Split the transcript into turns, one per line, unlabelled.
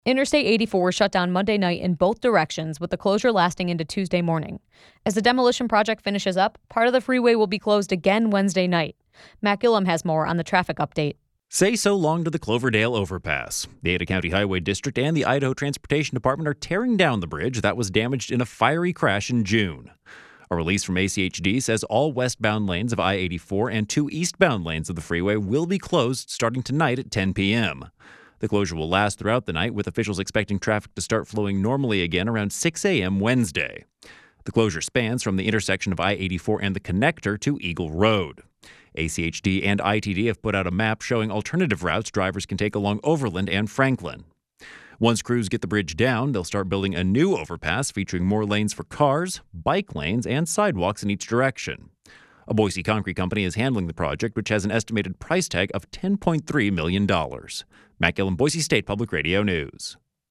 Interstate 84 shut down Monday night in both directions, with the closure lasting into Tuesday morning. As the demolition project finishes up, part of the freeway will be closed again Wednesday night. Matt Gillum has more on the traffic update.
Say so long to the Cloverdale overpass. The Ada County Highway District and the Idaho Transportation Department are tearing down the bridge that was damaged in a fiery crash in June. A release from ACHD says all westbound lanes of I-84 and 2 eastbound lanes of the freeway will be closed starting tonight at 10 p.m. The closure will last throughout the night, with officials expecting traffic to start flowing normally again around 6 a.m. Wednesday. The closure spans from the intersection of I-84 and the connector to Eagle Road. ACHD and ITD have put out a map showing alternative routes drivers can take along Overland and Franklin. Once crews get the bridge down, they'll start building a new overpass featuring more lanes for cars, bike lanes, and sidewalks in each direction. A Boise concrete company is handling the project, which has an estimated price tag of $10.3 million. Matt Gillum, Boise State Public Radio News.